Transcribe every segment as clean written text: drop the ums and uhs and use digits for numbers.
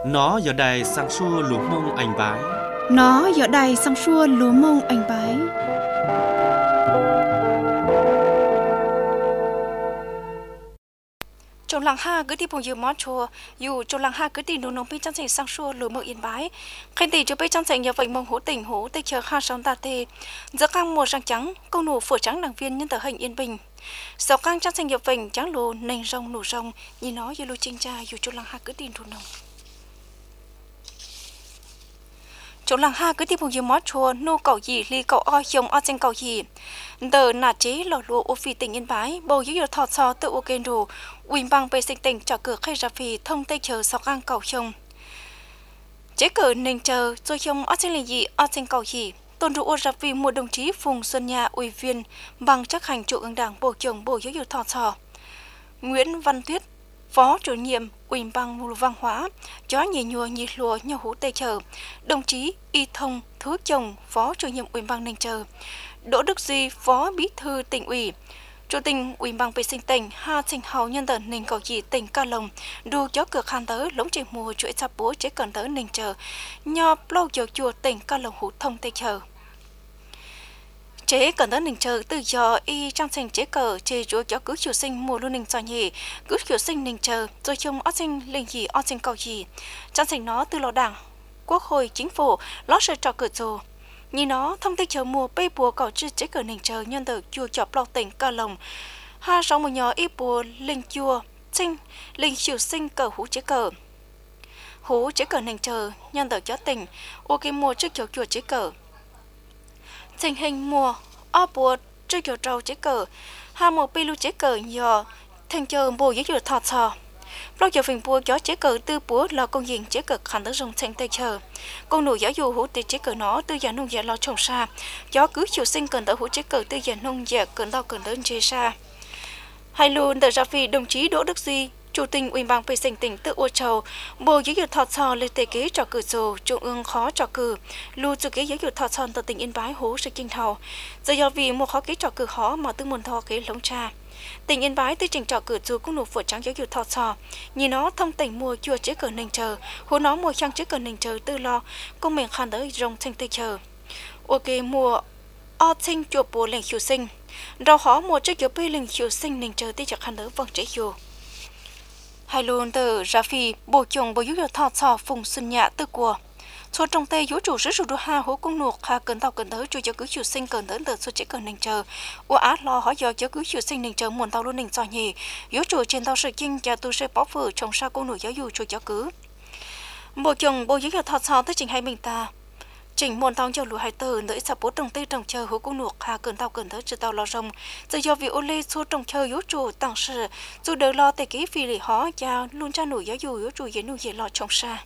Nó giờ đây sang xua lúa mông anh bái. Nó giờ đây sang xua lúa mông anh bái. Trong làng ha cứ đi bộ dự mót chùa, dù trong làng ha cứ đi nụ nông pin trang trình sang xua lúa mông yên bái. Khen tỷ cho bây trang trình nhờ vậy mông hố tỉnh hố tây chờ ha sống ta tê. Giờ căng mùa răng trắng, câu nụ phở trắng đảng viên nhân tờ hình yên bình. Sau căng trang trình nhờ vậy trắng lô nền rồng nụ rồng, nhìn nó như lô chinh cha dù trong làng ha cứ đi nụ nông. Trong làng ha cứ đi bộ dự mót chùa, nô cầu gì ly cầu oi dòng o trên cầu gì. Đờ nà chế lò lúa ô phi tỉnh yên bái, bầu dữ dội thọt xò tự ô kênh đồ, uỳnh bằng bề sinh tỉnh cho cửa khai ra phì thông tây chờ sọc ngang cầu chồng. Chế cờ nền chờ, rồi chồng ở trên lì gì, ở trên cầu gì. Tôn rủ ô ra phì một đồng chí Phùng Xuân Nha ủy viên bằng chắc hành trụ ương đảng bộ trưởng bộ dữ dội thọt xò. Nguyễn Văn Tuyết, phó chủ nhiệm uỳnh bằng văn hóa, chó nhì nhùa nhì lùa nhau hú tây chờ. Đồng chí Y Thông, thứ chồng, phó chủ nhiệm uỳnh bằng nền chờ. Đỗ Đức Duy, phó bí thư tỉnh ủy, chủ tịch ủy ban vệ sinh tỉnh Hà Trình Hào nhân tần ninh cầu gì tỉnh Ca Long đu chó cược hàn tới lống chỉ mùa chuỗi sạp búa chế cần tới ninh chờ nho lâu chờ chùa tỉnh Ca Long hữu thông tây chờ chế cần tới ninh chờ từ giờ y trang trình chế cờ chế chúa chó cứ chiều sinh mùa luôn ninh cho nhỉ cứ chiều sinh ninh chờ rồi chung ở sinh linh gì ở sinh cầu gì trang trình nó từ lò đảng quốc hội chính phủ lót sự trò cửa rồi. Nhìn nó thông tin chờ mùa bê bùa cỏ chư chế cờ nền chờ nhân tử chùa chọc lọc tỉnh Ca Long. Ha sống một nhỏ y bùa linh chùa sinh linh chiều sinh cờ hú chế cờ. Hú chế cờ nền chờ nhân tử cho tỉnh ô kê mùa trước chùa chế cờ. Tình hình mùa o bùa trước chùa trâu chế cờ. Ha một bê lưu chế cờ nhỏ thành chờ bùa dưới chùa thọt sò. Lúc giờ phình bùa gió chế cờ tư búa là công diện chế cờ khẳng tới rồng thành tây chờ. Công nụ gió dù hữu tì chế cờ nó tư giả nông giả lo trồng xa. Gió cứ chiều sinh cần tới hữu chế cờ tư giả nông giả cần đau cần đến chế xa. Hai luôn tờ ra phi đồng chí Đỗ Đức Duy, chủ tịch ủy ban vệ sinh tỉnh tự ô trầu, bộ giáo dục thọt sò lên tề kế trò cử rồ, trung ương khó trò cử, lưu chủ kế giáo dục thọt sò từ tỉnh Yên Bái hố sự kinh thầu. Giờ do vì một khó kế trò cử khó mà tư nguồn thọ kế lống cha. Tỉnh Yên Bái tư trình trò cử dù cũng nụ phổ trắng giáo dục thọt sò, nhìn nó thông tỉnh mua chùa chế cờ nền chờ, hố nó mua trang chế cờ nền chờ tư lo, công mình khăn tới rồng thanh tây chờ. Ok mua o sinh chùa bùa lệnh chiều sinh, rau khó mua chiếc chùa bê lệnh chiều sinh nền chờ tư chặt khăn tới vâng chế chùa. Hai luôn từ ra phi bộ trưởng bộ giáo dục thọt sò Phùng Xuân Nhạ tư của. Số trong tây yếu chủ sử dụng ha hố công nuộc ha cần tàu cần tới chui cho cứ chiều sinh cần tới từ số chế cần nền chờ u át lo hỏi giờ cho cứ chiều sinh nền chờ muộn tàu luôn nền cho nhỉ yếu chủ trên tàu sự kinh cho tu sẽ bóc phử trong sao công nuộc giáo dục chui cho cứ bộ trưởng bộ giáo dục thọt sò tới trình hai mình ta chỉnh muộn tàu cho lúa hai từ tới sắp bố trồng tây trồng chờ hố công nuộc ha cần tàu cần tới trừ tàu lo rồng giờ do vì ô lê số trồng chờ yếu chủ tăng sự dù đỡ lo tây ký phi lì khó cha luôn cha nổi giáo dục yếu chủ dễ nuôi dễ lo trồng xa.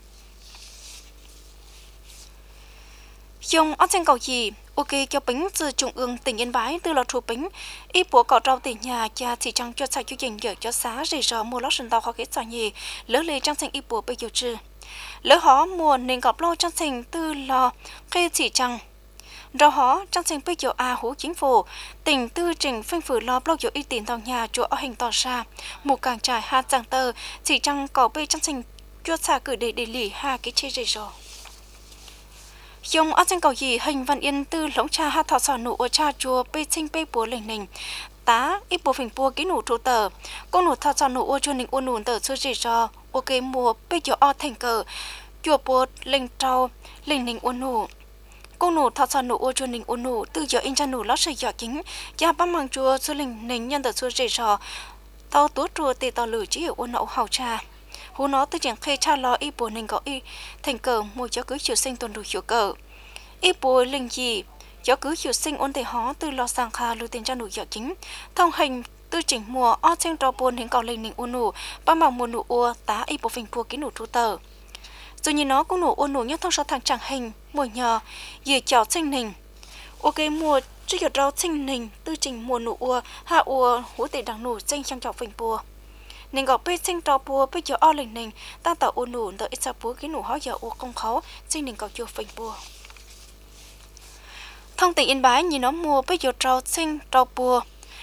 Dòng ở trên cầu gì, ok cho bánh từ trung ương tỉnh Yên Bái từ lò thủ bánh, ít bố cọ rau tỉnh nhà cha chỉ trăng cho xài cho dành dở cho xá rỉ rò mua lót sân tàu khó kết xài nhì, lỡ lê trang thành ít bố bây giờ trừ, lỡ hó mua nên gặp lo trang thành từ lò cây chỉ trăng, rau hó trang thành bây giờ hú chính phủ tỉnh tư trình phanh phử lo bao giờ ít tiền tàu nhà chỗ ở hình tỏ xa, một càng trải hai giang tờ chỉ trăng có bây trang thành cho xả cử để lì hai cái chê rỉ rò. Dòng ở trên cầu gì hình văn yên tư lống cha ha thọ sò nụ ở cha chùa bê sinh bê búa lệnh nình tá ít bố phình búa ký nụ trụ tờ con nụ thọ sò nụ ở chùa nình ôn nụ tờ số gì cho ok mua bê chùa o thành cờ chùa búa lệnh trâu lệnh nình ôn nụ con nụ thọ sò nụ ở chùa nình ôn nụ từ giờ in cha nụ lót sợi giỏ kính cha bám mang chùa số lệnh nình nhân tờ số gì cho tao tú chùa tê tao lử chỉ ở ôn nậu hào cha hú nó từ chẳng khê cha lo ít bố nình có y thành cờ mua cho cứ chiều sinh tuần đủ chiều cờ ít bố linh gì cho cứ chiều sinh ôn thể hó từ lo sang kha lưu tiền cho nụ dạo chính thông hành tư chỉnh mùa o trên trò buồn hình cầu linh nình ôn nụ ba màu mùa nụ ua tá ít bố phình bùa ký nụ trụ tờ rồi nhìn nó cũng nụ ôn nụ nhất thông số thằng chẳng hình mùa nhờ dì chảo sinh nình ok mùa chưa hiểu rau sinh nình tư chỉnh mùa nụ ua hạ ua hú tệ đằng nụ sinh trong chảo phình bùa nên gặp bê sinh trò bùa bê giờ o linh nình ta tạo ôn nụ đợi ít sa búa ký nụ hóa giờ ua công khấu sinh nình cầu chùa phình bùa. Thông tỉnh Yên Bái nhìn nó mua bây giờ trâu sinh trâu bùa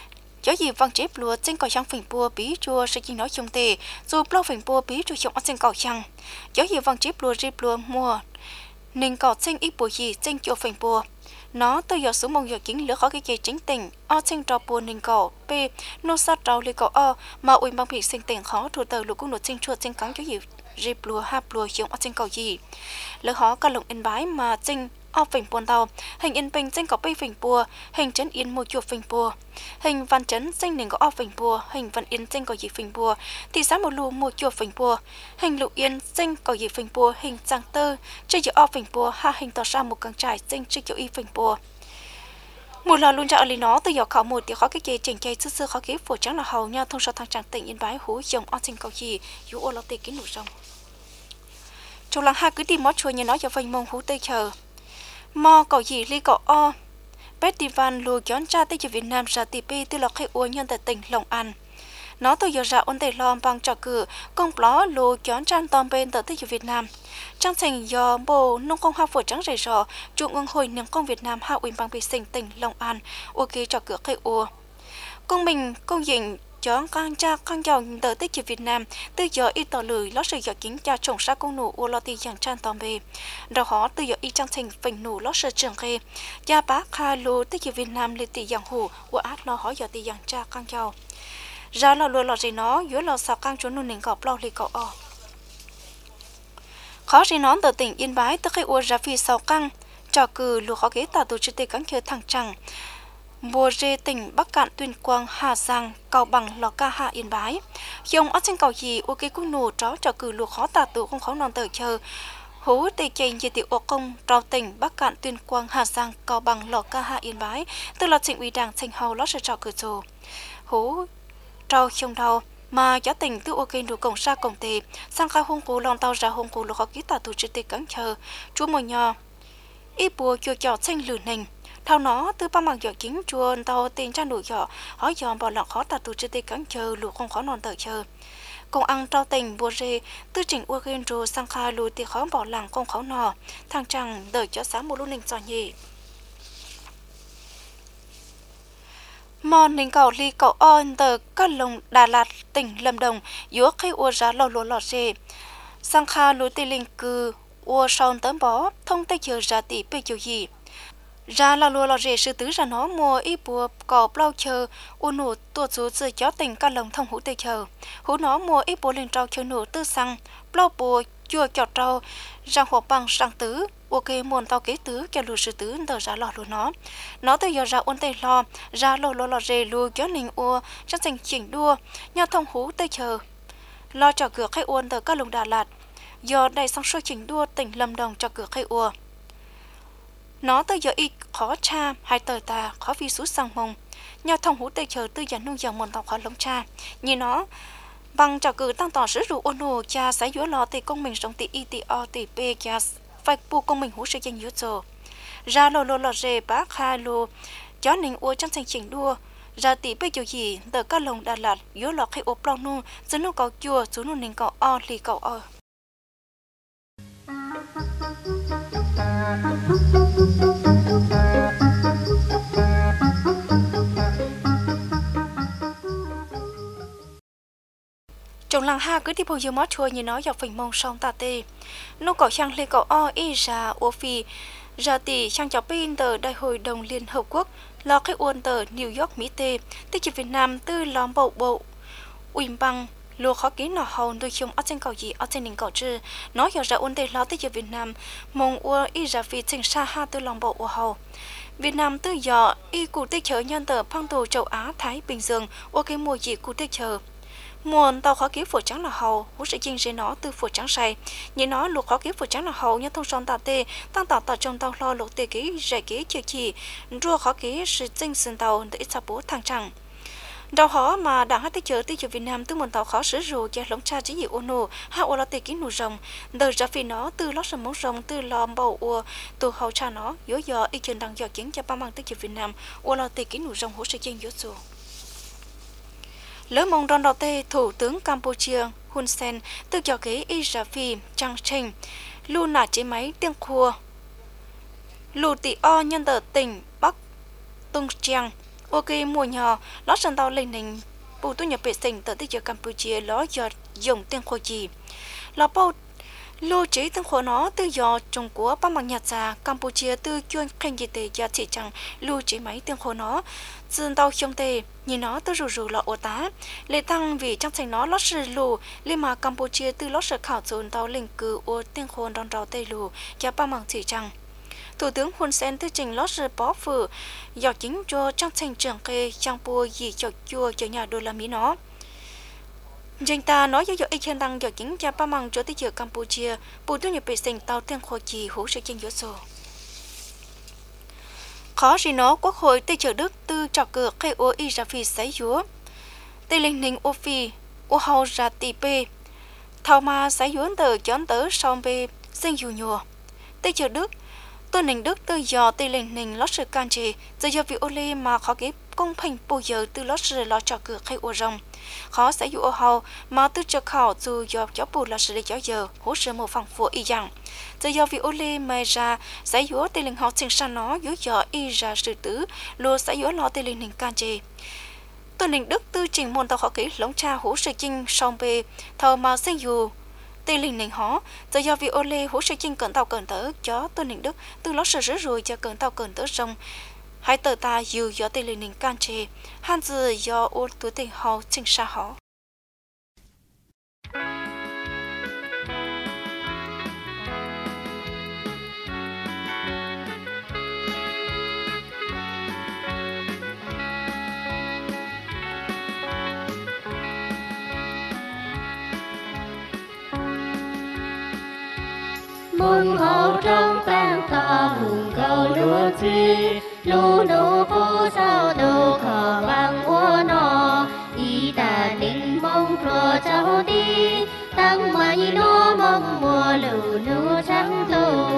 gió gì vang chép lúa trên cỏ trăng phình bùa bí chua sẽ chỉ nói chung tề dù plau phình bùa bí chua trong trên cỏ trăng gió gì vang chép lúa rip lúa mua nên cỏ trên ít bùa gì trên chua phình bùa nó tôi giờ số mong giờ kính lứa khó cái chính tình o trên trò bùa nên cỏ p nô sát trâu lê cỏ o mà ui bằng bị sinh tình khó thủ tờ lục cung nốt trên chua trên cắn gió gì rip lúa hap lúa trong trên cỏ gì lỡ khó cả lồng in bái mà trên o phình buồn tàu hình in bình trên có bay phình bùa hình chấn yên môi chuột phình bùa hình văn chấn trên nền có o phình bùa hình văn yên trên có gì phình bùa thì sáng một lù môi chuột phình bùa hình lục yên trên có gì phình bùa hình giang tơ chơi chữ o phình bùa ha hình tỏ ra một càng trải trên chơi chữ y phình bùa một lò luôn cho lý nó từ nhỏ khảo một thì khó cái gì chỉnh chạy sư sư khó cái phổ trắng là hầu nhau thông số thằng chẳng tỉnh yên bái hú dòng o trên cầu gì dù ô lo tê kín nụ rồng trong làng ha cứ tìm mót chua như nó cho vinh mông hú tê chờ mò cậu gì li cậu o festival lùi chọn cha tới Việt Nam ra tì pi từ lọc khai uốn nhân tại tỉnh Long An nó từ giờ ra ôn tây lom bằng trò cử công ló lùi chọn trang tòm bên tới Việt Nam trang thành do bộ nông công hoa phổi trắng rải rọ trung ương hội nông công Việt Nam hạ ủy ban vệ sinh tỉnh Long An ô ký trò cử khai uốn công mình công dình chọn con cha con giàu tới Việt Nam từ giờ ít tỏ lười lót sự giờ kính cha trồng sa công nụ u lo ti dạng trang tòm bề đầu họ từ giờ ít trang thành phình nụ lót sự trường khê cha bác kha lô tới Việt Nam lên ti dạng hủ của át lo hỏi giờ ti dạng cha con giàu ra lo lùa lo gì nó dưới lo sao con chỗ nụ nền gọp lo li cọ khó gì nó từ tỉnh Yên Bái tới khi u ra phi sau căng trò cử lùa khó ghế tạo tổ chức tê cắn chơi thẳng chẳng mùa rê tỉnh Bắc Cạn Tuyên Quang Hà Giang Cao Bằng Lò Ca Hạ Yên Bái dòng ở trên cầu gì ok cũng nổ chó cho cử lúa khó tà tụ không khó non tờ chờ hú tê chênh về tiểu ô công trao tỉnh Bắc Cạn Tuyên Quang Hà Giang Cao Bằng Lò Ca Hạ Yên Bái từ là tỉnh ủy đảng thành hầu lót sẽ trò cử dù hú trao trong đầu mà giá tỉnh từ ok đủ cổng xa cổng tề sang khai hung cố lòng tàu ra hung cố lúa khó ký tà tụ trực tê cắn chờ chúa mồi nhò ít bùa chua chọ xanh lửa nành thao nó từ ba mặt giỏ chính chuồn tàu tiền trang đủ giỏ hỏi dòm bỏ lọ khó tạt tụ chơi tê cắn chờ lũ không khó non tờ chờ công ăn trao tình bùa rê tư chỉnh ua ghen rô sang khai lùi tê khó bỏ làng không khó nọ thằng chẳng đợi cho sáng một lúc ninh giò nhỉ mòn ninh cầu ly cầu on tờ các lồng Đà Lạt tỉnh Lâm Đồng giữa khi ua giá lò lúa lọt rê sang khai lùi tê linh cư ua son tấm bó thông tê chờ ra tỷ bê chiều gì ra là lùa lò rể sư tứ ra nó mua ít bùa cỏ bao chờ u nổ tuột số dưới chó tình ca lồng thông hũ tê chờ hũ nó mua ít bùa lên trâu chờ nổ tư xăng bao bùa chua chọt trâu ra hộp bằng sang tứ ok muôn tao kế tứ cho lùa sư tứ tờ ra lò lùa nó từ giờ ra ôn tê lo ra lò lò rể lùa chó nình ua cho thành chỉnh đua nhà thông hũ tê chờ lo cho cửa khai uôn tờ ca lồng Đà Lạt giờ đầy sang sôi chỉnh đua tỉnh Lâm Đồng cho cửa khai ua nó từ giờ ít khó cha hai tờ ta khó vi sú sang mông nhà thông hú tê chờ từ giờ nung dòng mòn tàu khó lông cha như nó bằng trò cử tăng tỏ sử dụng ôn hồ cha sái dúa lò tê công mình sống tê y tê o tê p cha phải bu công mình hú sự danh dúa rồi ra lô lô lò rê bác hai lô chó nình ua trong thành chỉnh đua ra tê p chiều gì tờ các lồng Đà Lạt dúa lò khi ốp long nu dẫn nó cầu chua xuống nu nình cầu o lì cầu o trong làng ha cứ tiếp hồi giờ mót chua như nó dọc phình mông sông tà tê nó có trang lê cậu o y ra ô phi ra tỷ trang chọc pin tờ đại hội đồng Liên Hợp Quốc lo cái uôn tờ New York Mỹ tê tích chỉ Việt Nam tư lóm bộ ủy bằng lúa khó ký nọ hầu đôi chung ở trên cầu gì ở trên đỉnh cầu trư nó giờ ra ôn tê lo tích chỉ Việt Nam mong ua y ra phi trình sa ha tư lóm bộ hầu Việt Nam tư giờ y cụ tích chở nhân tờ phang tù châu Á Thái Bình Dương ô cái mùa gì cụ tích chở muôn tàu khó ký phổ trắng là hầu hú sẽ chinh dễ nó từ phổ trắng say như nó lục khó ký phổ trắng là hầu như thông son tà tê tăng tạo tạo trong tàu lo lục tê ký giải ký chưa chỉ rùa khó ký sự chinh sân tàu để ít bố thằng chẳng đầu họ mà đảng hát tích chở Việt Nam từ một tàu khó sử dụng cho lống cha chỉ gì ô nô ha ô lo tê ký nụ rồng đời ra phi nó từ lót sầm móng rồng từ lòm bầu ua từ hậu cha nó dối giờ y trường đằng giờ kiến cho ba mang tích Việt Nam ô lo tê ký nụ rồng hú sẽ chinh dối dù lỡ mong đòn đầu tê thủ tướng Campuchia Hun Sen từ cho kế Israfi Chang Cheng lưu nả chế máy tiếng khua lù tị o nhân tờ tỉnh Bắc Tung Chiang ok mùa nhỏ lót sân tàu lên nền bù tu nhập vệ sinh tới tới giờ Campuchia ló giờ dùng tiếng khô gì là bao lô chế tiếng khô nó từ giờ Trung Quốc bằng nhật ra Campuchia từ chuyên khanh gì tệ giờ chỉ chẳng lưu chế máy tiếng khô nó dừng tàu trong tề nhìn nó từ rù là ô tá lệ tăng vì trong thành nó lót sư lù liên mà Campuchia từ lót sư khảo dồn tàu linh cử ô tiếng khô đòn rào tây lù giờ bằng chỉ chẳng Thủ tướng Hun Sen tư trình lót sư bó phử dạo chính cho trong thành trưởng kê trang bùa gì cho chua cho nhà đô la Mỹ nó Dân ta nói với dõi khen tăng dạo chính cha ba măng cho tới giờ Campuchia bù tu nhập vệ sinh tàu thiên khô trì hữu sự chân dỗ sổ khó gì nó quốc hội tây chờ Đức tư trò cửa khai ô y ra phi sấy dúa tây linh ninh ô phi ô hầu ra tì bê thao ma sấy dúa tờ chón tớ song bê sinh dù nhùa tây chờ Đức tôi ninh Đức tư dò tây linh ninh lót sự can trì giờ do vì ô lê mà khó kịp công phanh bù giờ từ lót sự lót trò cửa khai ô rồng khó sẽ dụ ô hầu mà tư cho khảo dù do gió bù là sự để gió giờ hỗ trợ một phòng phụ y rằng giờ do vì ô lê mà ra sẽ dụ tây linh học sinh sang nó dụ dò y ra sự tứ luôn sẽ dụ lo tây linh ninh can trì tôi ninh Đức tư trình môn tàu khó kỹ lống cha hỗ trợ chinh song bê thầu mà sinh dù tây linh ninh họ giờ do vì ô lê hỗ trợ chinh cận tàu cận tớ cho tôi ninh Đức từ lót sự rứa rồi cho cận tàu cận tớ rồng hai tờ ta dù do tây linh ninh can trì han dự do ô tuổi tình hậu trình xa họ mừng hậu trong tan ta hùng cầu lúa chi lúa nô vô sao nô khờ vang ua nọ y ta ninh mong pro cháu đi tăng mai nó mong mùa lù nô trắng lù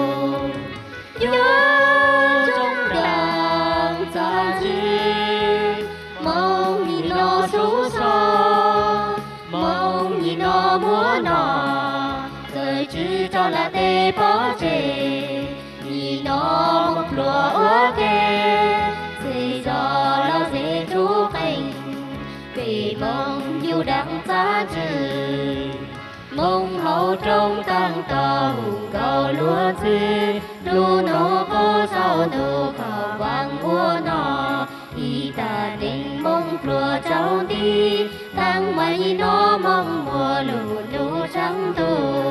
nhớ trong đàng xa chi mong nhìn nó số so mong nhìn nó múa nọ chỉ cho là tê bỏ chê nhìn nó một lúa ua kê dì do lo dễ chú cảnh vì mong yêu đắng giá trừ mong hậu trong tăng tàu cầu lúa chi lúa nô vô sao nô khảo vang ua nọ y ta định mong lúa cháu đi tăng mây nó mong mùa lù lù trắng tù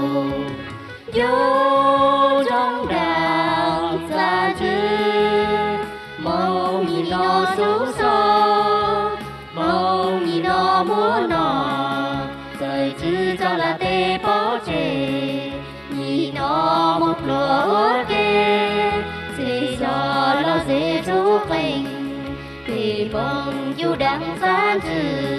vô trong đàng xa chứ mong nhìn nó xấu xó mong nhìn nó múa nọ rời chứ cho là tê bỏ chê nhìn nó một lúa ua kê dì do lo dễ chú cảnh vì mong yêu đáng giá trừ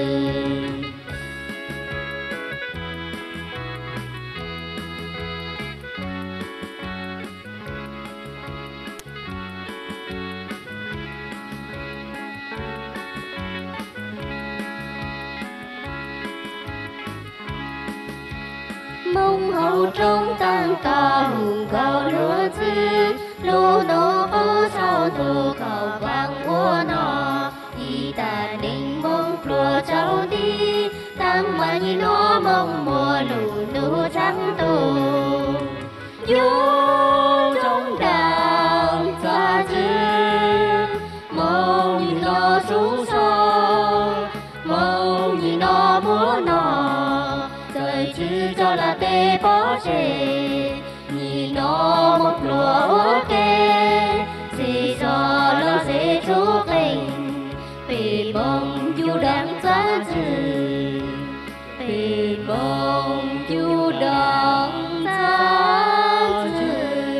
mong hậu trong tăng ta hùng cầu lúa chi lúa nô vô sao nô khảo vang ua nọ y ta ninh mong lúa cháu đi tăng mai nó mong mùa lù lù trắng tù vô trong đàng xa chứ mong nhìn nó số so mong nhìn nó múa nọ rời chứ cho là tê bỏ chê nhìn nó một lúa ua kê dì do lo dễ chú cảnh vì mong yêu đáng giá trừ vì mong yêu đáng giá trừ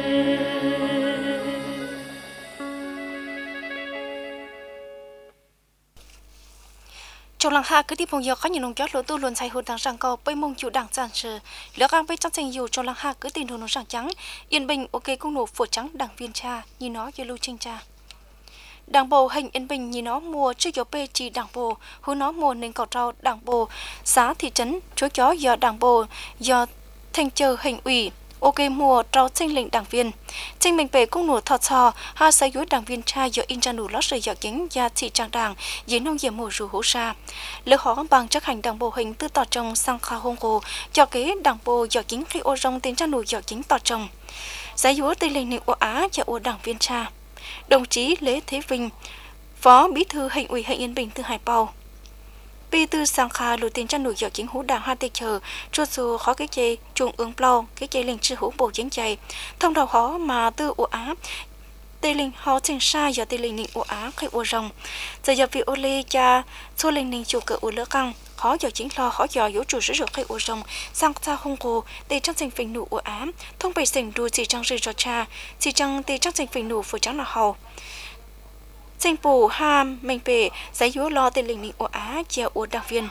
trong làng hạ cứ đi phong giờ có nhiều nông gió lúa tu luôn say hồn đằng răng cầu bay mông chịu đằng tràn trừ lỡ gang bay trong thành dù trong làng hạ cứ tin hồn nó răng trắng yên bình ok công nổ phổ trắng đảng viên cha nhìn nó như lưu trinh cha đảng bộ hình yên bình nhìn nó mùa chưa gió bê chỉ đảng bộ hướng nó mùa nên cầu trao đảng bộ xã thị trấn chúa chó do đảng bộ do thành chờ hình ủy ok mùa trao tranh lệnh đảng viên tranh mình về công nụ thọ trò ha sai dối đảng viên cha do in ra nụ lót sợi dọ chính gia thị trang đảng dưới nông nghiệp mùa rủ hỗ sa lỡ khó bằng chấp hành đảng bộ hình tư tỏ trồng sang kha hông hồ cho kế đảng bộ dọ chính khi ô rong tiến ra nụ dọ chính tỏ trồng giải dối tây lệnh nịnh ô á cho ô đảng viên cha đồng chí Lê Thế Vinh phó bí thư Hành ủy Huyện Yên Bình từ Hải Bào Bí thư sang kha lùi tiền cho nổi dọ chính hữu đảng hai tê chờ cho dù khó cái chê trung ương plau cái chê linh chư hữu bộ chính chạy thông đầu khó mà tư ổ á tê linh họ chính sai do tê linh nịnh ổ á khai ổ rồng giờ giờ vì ô lê cha xua linh nịnh chủ cỡ ổ lỡ căng khó dọ chính lo khó dọ yếu chủ sử dụng khai ổ rồng sang xa không cô tê trong sinh phình nụ ổ á thông bày sinh đua chỉ trong rơi cho cha chỉ trong tê trong sinh phình nụ vừa trắng là hầu chính phủ ham mình về giải yếu lo tiền linh ổ á chia ổ đảng viên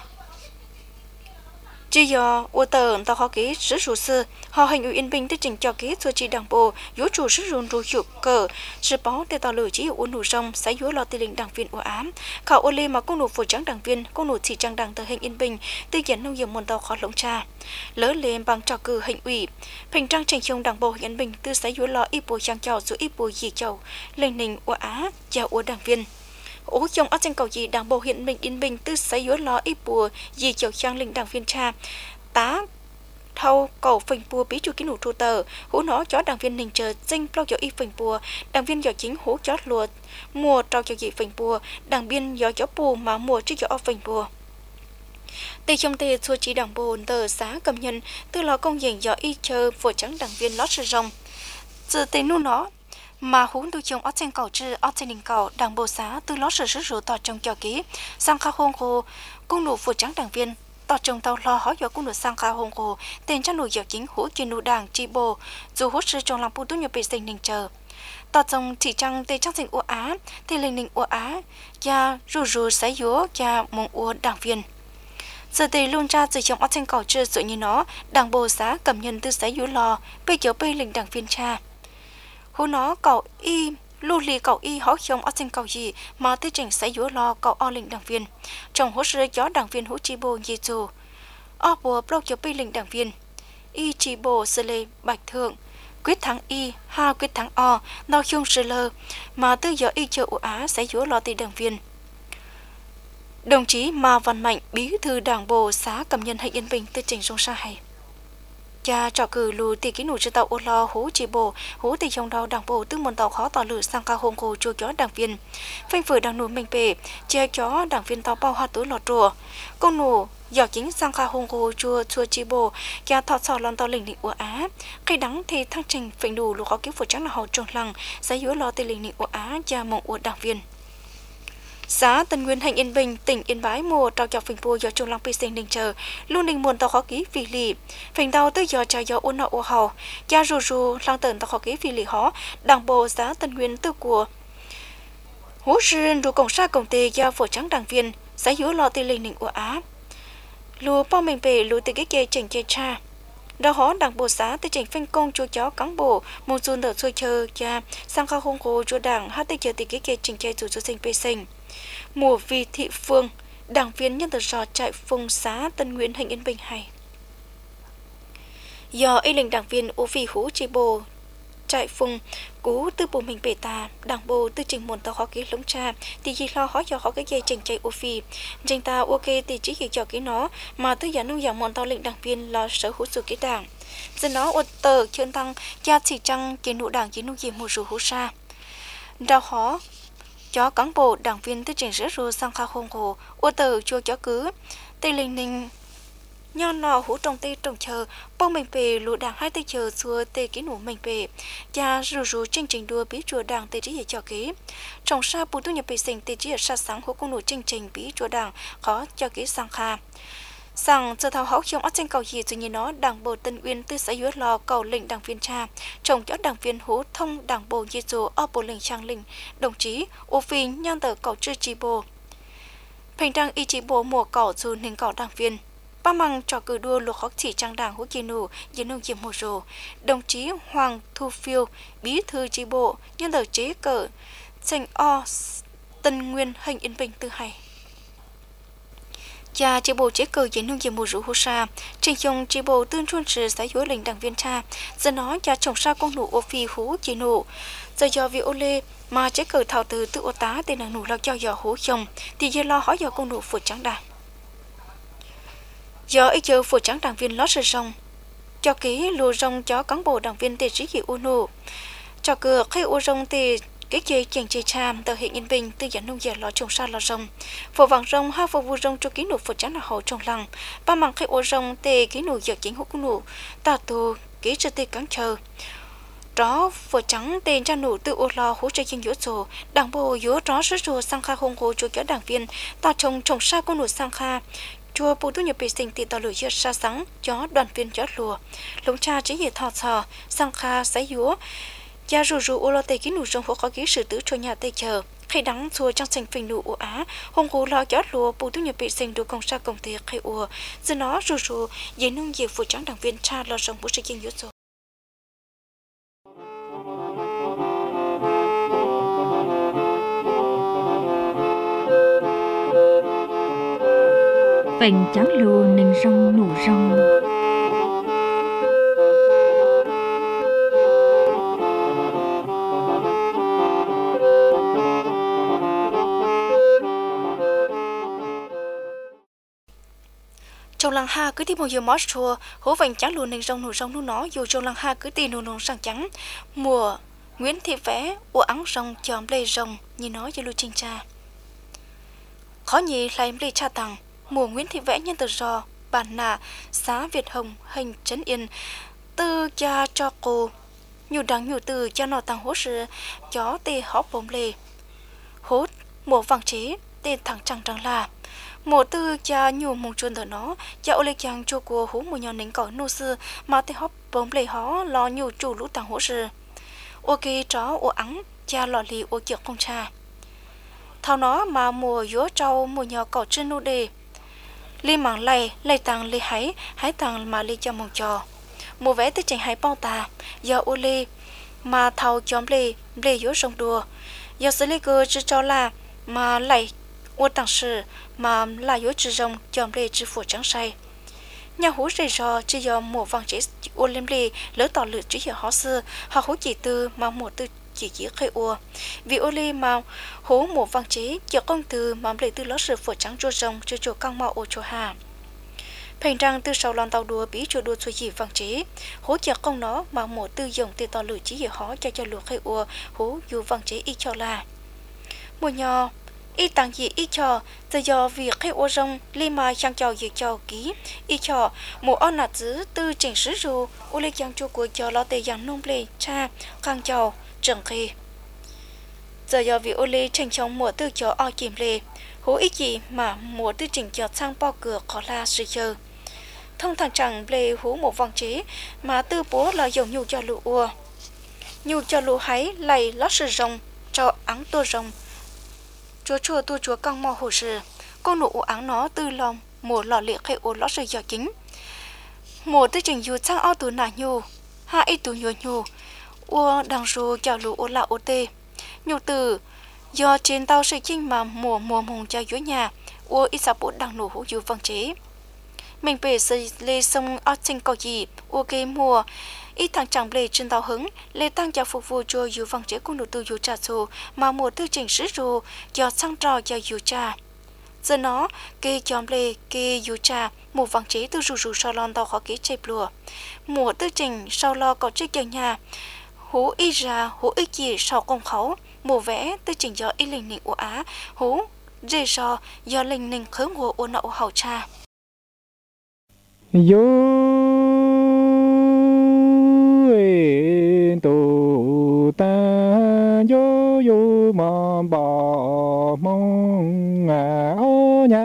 chỉ do ổ tờ tao khó ký sử dụng sư họ hành ủy Yên Bình tới trình cho ký cho chỉ đảng bộ yếu chủ sử dụng rồi hiệu cờ sự báo để tao lử chỉ ổ nụ rong giải yếu lo tiền linh đảng viên ổ ám khảo ổ lê mà công nụ phổ trắng đảng viên công nụ chỉ trang đảng từ hành Yên Bình tư kiến nông nghiệp môn tao khó lộng cha lỡ lên bằng trò cử hành ủy thành trang trình trong đảng bộ Yên Bình tư giải yếu lo ít bộ trang trò rồi ít bộ gì chầu lên nình ổ á chào ổ đảng viên ố trong ở trên cầu gì đảng bộ Hiện Bình Yên Bình tư xây yếu lo ít bùa gì chầu trang linh đảng viên cha tá thâu cầu phình bùa bí chu ký nụ trụ tờ hú nó cho đảng viên nình chờ danh plau cho y phình bùa đảng viên do chính hú chót lùa mùa trao cho gì phình bùa đảng viên do chó bù mà mùa chứ cho phình bùa tây trong tây xua chỉ đảng bộ tờ giá cầm nhân tư lo công diện do y chờ phổ trắng đảng viên lót sờ rồng từ tây nu nó mà huống đôi chồng ở trên cầu trừ ở trên đỉnh cầu đảng bộ xã từ lót sử dụng tỏ trong cho ký sang kha hông cô cung nụ phụ trắng đảng viên tỏ trong tàu lo hỏi do cung nụ sang kha hông cô tiền cho nụ dọc chính hữu chuyên nụ đảng tri bộ dù hốt sư trong làm phụ tu nhập bị sinh đình chờ tỏ trong chỉ trăng tây trang sinh ủa á thì linh đình ủa á và rù sấy dúa và mong ủa đảng viên giờ đây luôn ra từ trong ở trên cầu trừ sự như nó đảng bộ xã cầm nhân tư sấy dúa lo bây giờ bây linh đảng viên cha hú nó cậu y lưu lì cậu y hỏi trong ở trên cầu gì mà tư trình sẽ dúa lo cậu o lệnh đảng viên trong hỗ trợ gió đảng viên hú chi bồ như dù o bùa blog cho pi lệnh đảng viên y chi bồ sơ lê bạch thượng quyết thắng y ha quyết thắng o nào chung sơ lơ mà tư giờ y chờ ủ á sẽ dúa lo tỷ đảng viên đồng chí Ma Văn Mạnh bí thư đảng bộ xã Cẩm Nhân Huyện Yên Bình tư trình trong sai cha trò cử lù tỷ ký nụ cho tàu ô lo hú chỉ bộ hú tỷ trong đầu đảng bộ tư môn tàu khó tỏ lử sang cao hông cô chua chó đảng viên phanh phử đảng nụ mình bể che chó đảng viên tàu bao hoa túi lọt rùa công nụ giỏ chính sang cao hông cô chua chua chỉ bộ cha thọ sò lon tàu lình định ủa á cây đắng thì thăng trình phanh đủ lù khó kiếm phụ trắng là hậu trồng lằng sẽ dứa lo tỷ lình định ủa á cha mong ủa đảng viên xã Tân Nguyên Huyện Yên Bình tỉnh Yên Bái mùa trao chọc phình bùa do trung lăng pi sinh đình chờ luôn đình muôn tàu khó ký vì lì phình tàu tới giờ chờ do ôn nọ ô hầu cha rù lăng tần tàu khó ký vì lì hó đảng bộ xã Tân Nguyên tư của hú sư rù cổng sa cổng tề do phổ trắng đảng viên xã hứa lo tê linh đình của á lùa bao mình về lùa từ cái kê chỉnh kê cha đó hó đảng bộ xã tới chỉnh phanh công chú chó cán bộ một dùn đỡ xuôi chờ cha sang khao hông cô chú đảng hát tới chờ từ cái kê chỉnh kê chủ sinh pê sinh mùa vì thị phương đảng viên nhân tờ rò trại phùng xã Tân Nguyễn Huyện Yên Bình hay do ấy lệnh đảng viên ô vì hú chi bồ trại phùng cú tư bộ mình bể tà đảng bộ tư trình muôn tàu khó ký lống cha thì chỉ lo khó cho khó cái dây trình chạy ô phi trình ta ok thì chỉ khi cho cái nó mà tư giả nông dạng muôn tàu lệnh đảng viên lo sở hữu sự cái đảng dân nó ô tờ chuyên tăng gia chỉ trăng kiến nụ đảng kiến nụ gì một rủ hú sa đào khó cho cán bộ đảng viên tư trình rất rồi sang khao hông hồ ô tờ chua chó cứ tây linh ninh nho nọ hú trong tây trồng chờ bao mình về lũ đảng hai tây chờ xua tây ký nụ mình về và rủ chương trình đua bí chùa đảng tây trí hệ cho ký trong sa bù tu nhập bị sinh tây trí hệ sa sáng hú công nụ chương trình bí chùa đảng khó cho ký sang kha sang giờ thảo hậu trong ở trên cầu gì như nó đảng bộ Tân Uyên tư xã yếu lo cầu lệnh đảng viên cha trồng cho đảng viên hú thông đảng bộ như dù ở bộ lệnh trang lệnh đồng chí ô phi nhân tờ cầu chư chi bộ thành trang y chi bộ mùa cầu dù nên cầu đảng viên ba măng trò cử đua lục khó chỉ trang đảng hú kỳ nụ dưới nông diệm một rồ đồng chí Hoàng Thu Phiêu bí thư chi bộ nhân tờ chế cờ thành o Tân Nguyên Huyện Yên Bình tư hay Cha chỉ bộ chế cờ diễn nông nhiệm mùa rủ hô sa, trình dùng chỉ bộ tương chuôn sự giải dối lệnh đảng viên cha, giờ nó cha trồng sa con nụ ô phi hú chỉ nụ, giờ do vì ô lê mà chế cờ thảo từ tự ô tá tên nàng nụ lao cho dò hú chồng, thì giờ lo hỏi dò con nụ phượt trắng đà. Do ít giờ phượt trắng đảng viên lót sờ rồng, cho ký lùa rồng cho cán bộ đảng viên tề trí hiệu ô nụ, cho cờ khi ô rồng tề cái chơi chèn chơi cham tờ hiện nhân bình từ dẫn nông dân lo trồng sa lo rồng phổ vàng rồng ha phổ vu rồng cho ký nụ phổ trắng là hậu trồng lăng ba măng khi ô rồng tê ký nụ giật chính hút nụ ta tù ký cho tê cắn chờ đó phổ trắng tên cha nụ từ ô lo hỗ trợ dân dỗ sổ đảng bộ dỗ đó sứ rùa sang kha hùng hồ cho các đảng viên ta trồng sa con nụ sang kha chùa bù tu nhập bề sinh tì tàu lửa giật sa sáng chó đoàn viên chó lùa lồng cha chỉ hệ thọ thọ sang kha sấy dỗ gia rù ô lo tê ký nụ rồng phố khó ký sự tứ cho nhà tê chờ khi đắng xua trong sành phình nụ ô á hùng hồ lo chó lùa bù tu nhập bề sinh đủ công sa công tê khi ô giờ nó rù dễ nông nghiệp phụ trắng đảng viên cha lo rồng bố sự dân dỗ sổ phèn trắng lùa nền rong nụ rong trong làng ha cứ đi một giờ mót chùa hố vành trắng lùa nền rong nụ nó dù trong làng ha cứ đi nụ sang trắng mùa Nguyễn Thị Vẽ ua ắng rong chòm lê rong như nói cho lưu trinh cha khó nhì lại lê cha tặng mùa Nguyễn Thị Vẽ nhân từ rò bản nà xã Việt Hồng hình trấn Yên tư cha cho cô nhiều đằng nhiều từ cho nó tăng hố sự chó tê hóp bóng lê hố mùa vàng chế tê thẳng trăng là mùa tư cha nhiều mong chuồn thở nó cha ô lê chàng cho cô hố mùa nhỏ nính cỏ nô sư mà tê hóp bóng lê hó lo nhiều chủ lũ tăng hố sự ok chó ô ắng cha lò lì ô kiệt không cha thao nó mà mùa gió trâu mùa nhỏ cỏ trên nô đề li mảng lay tàng li hái tàng mà li cho mong trò mùa vẽ tới trình hái bao tà giờ ô lê mà thao chóm lê gió sông đùa giờ xử lý cơ chứ cho là mà lại ô tàng sự mà là gió chứ rồng chóm lê chứ phủ trắng say nhà hú rầy rò chứ giờ mùa vàng chế ô lem lê lỡ tỏ lửa chứ giờ họ xưa họ hú chỉ tư mà mùa tư chỉ khơi ua vì ô lê mà hố mùa vàng chế giờ công từ mà lệ tư lót sự phủ trắng chua rồng cho chỗ căng mạo ô chỗ hà thành rằng từ sau lon tàu đùa bí chỗ đùa xuôi gì vàng chế hố giờ công nó mà mùa tư dùng từ tỏ lửa chỉ giờ họ cho lửa khơi ua hố dù vàng chế y cho là mùa nhỏ y tăng gì y cho giờ do việc khơi ua rồng li mà sang chào gì cho ký y cho mùa on nạt giữ tư chỉnh sứ ru ô lê giang chua của cho lo tề giang nông lê cha căng chào trần khê giờ do vì ô lê tranh trong mùa tư cho o kìm lê hố ít gì mà mùa tư chỉnh cho sang bao cửa có la sự chơi thông thẳng chẳng lê hố một vòng chế mà tư bố là dùng nhu cho lụ ua nhu cho lụ hái lầy lót sự rồng cho ắng tua rồng chúa tua chúa căng mò hồ sự con nụ ắng nó tư lòng mùa lò liệt hay ô lót sự giỏ chính mùa tư chỉnh dù sang o tù nà nhu ha ít tù nhu ua đang ru cho lũ ô là ô tê nhu từ do trên tàu sự chinh mà mùa mùng cho dưới nhà ua ít sao bút đang nổ hữu dù văng chế mình về xây lê sông ở trên cầu gì ua kê mùa ít thằng chẳng lê trên tàu hứng lê tăng cho phục vụ cho dù văng chế của nụ từ dù trà xô mà mùa tư chỉnh sứ ru do sang trò cho dù trà giờ nó kê chòm lê kê dù trà mùa văng chế từ rù sau lon tàu khó kế chẹp lùa mùa tư chỉnh sau lo có chiếc cho nhà hú y ra hú y gì sau công khẩu mùa vẽ tư chỉnh do y linh nịnh của á hú dê so do linh nịnh khớm của ô nậu hậu cha yo tu ta yo mà bỏ mong ô nhá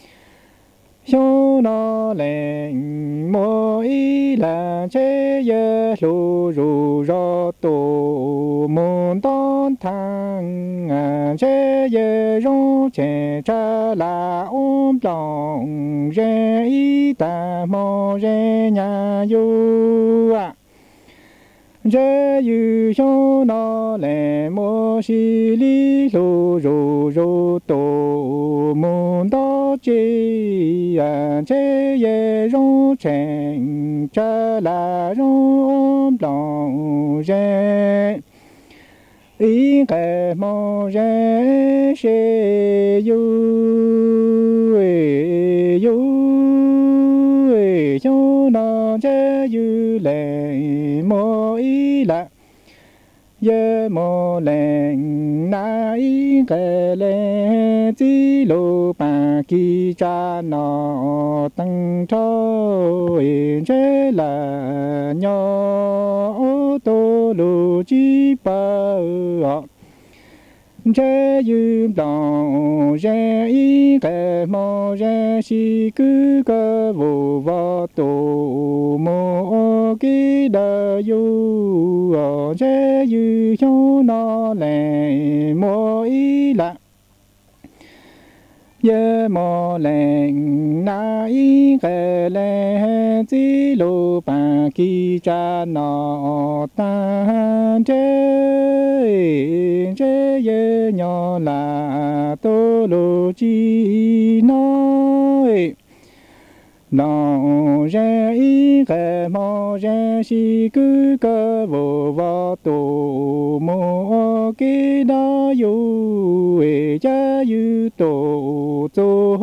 nó lên mỗi là chế ye lu ru ro tu môn ton thang chế ye rong chế cha la lòng rê y ta mò rê nhà yu à rê yu cho nó lên mỗi li lu ru ru tu môn ton chi chế ye rong chen cha la rong lòng rê ý cái mong rê sẽ yu yu cho nó chế yu lệ mô ý là ye mô lệnh nai cái lệ chỉ lô ba kỳ cha nó tăng cho chế là nhỏ tô lô chi ba chế yu lòng chế ý cái mô chế si cứ cơ vô vô tô mô kỳ đa yu chế yu cho nó lệ mô ý là ye mô lệnh nai cái lệ chỉ lô ba kỳ cha nó ta chế ye nhỏ là tô lô chi nói lòng rê ý cái mô rê si cứ cơ vô vô tô mô kỳ đa yu cha yu tô tô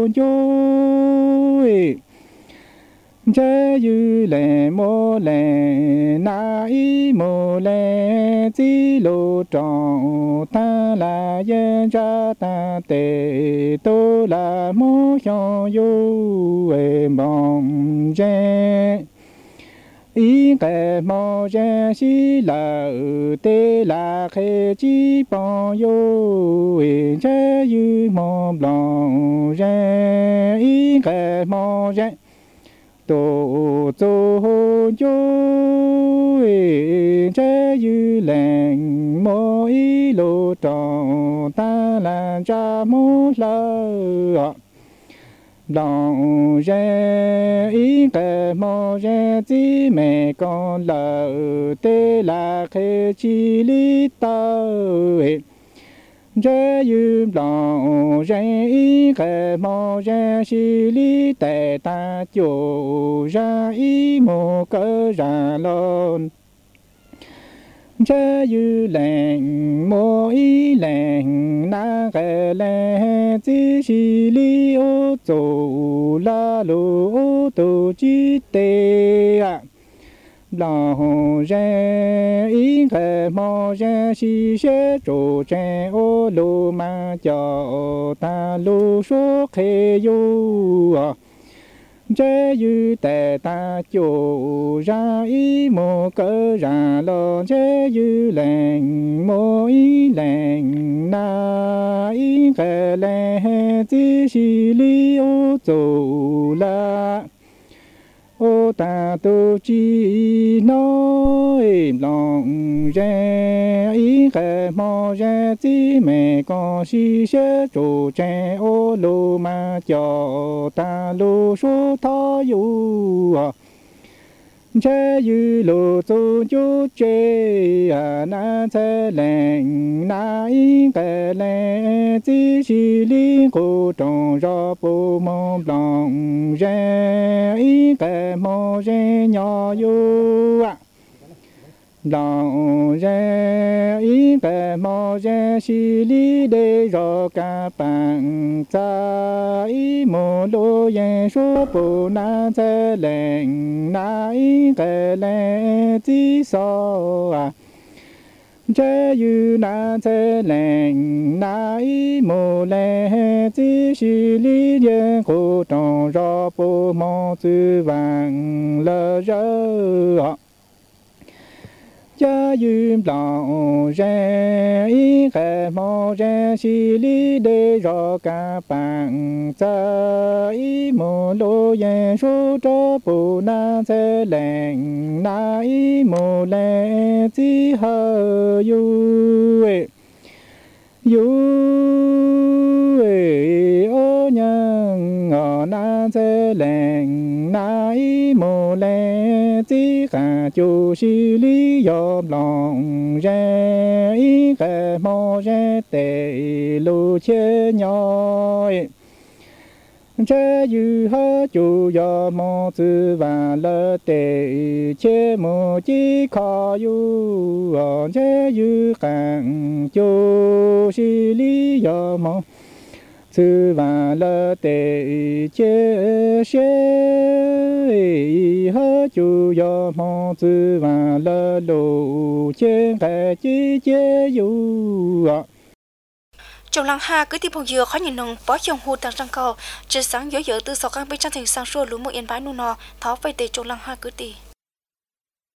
yu chế yu lệ mô lệ nai mô lệ chỉ lô trọng ta là yên cha ta tê tô là mô hiong yu mong rê ý cái mô rê si là tê là khê chi bong yu chế yu mong lòng rê ý cái mô rê tô tô yu chế yu lệnh mô ý lô trọng ta là cha mô lơ lòng rê ý cái mô rê chỉ mẹ con lơ tê là khê chi lý tơ chế yu lòng rê ý cái mô rê si lý tê ta chủ ra ý mô cơ ra lôn chế yu lệnh mô ý lệnh na cái lệ chỉ si lý ô chủ la lô ô tô chi tê lòng rê ý cái mô rê si xế trù chê ô lô ma cho ta lô số khê yu chế yu tê ta chủ ra ý mô cơ ra lô chế yu lệnh mô ý lệnh na ý cái lệ chỉ si lý ô chủ la ô ta tu chi nói lòng rê ý cái mô rê chỉ mẹ con si xế trụ chê ô lô ma cho ta lô số thọ yu chế yu lô tu chú chế na chế lệnh na ý cái lệ chỉ si lý cô trong gió bù mong lòng rê ý cái mô rê nhỏ yu lòng rê ý cái mô rê si lý đê rô ca bằng cha ý mô lô yên số bù na chế lệnh na ý cái lệ chỉ so chế yu na chế lệnh na ý mô lệ chỉ si lý yên cô trong gió bù mong tư vàng lơ rơ cha yu lòng rê ý cái mô rê si lý đê rô ca bằng cha ý mô lô yên số trô bù na chế lệnh na ý mô lệ chỉ hơ yu yu ô nhân ngọ na chế lệnh na ý mô lệ chỉ cả chú si lý yom lòng rê ý cái mô rê tê lù chê nhoi chế yu hơ chu yo mo zi van le te chế mo chi kha yu chế yu khang chu xi li yo mo zi van le te chế xie hơ chu yo mo zi van le lu chế khai chi chế yu trong làng hà cứ tìm phòng dừa khó nhìn nồng bó chồng hụt tàng răng cầu, trời sáng dối dở từ sáu căn bên trong thành sang xua lúa một yên bái nu nọ tháo về để trong làng hà cứ tìm.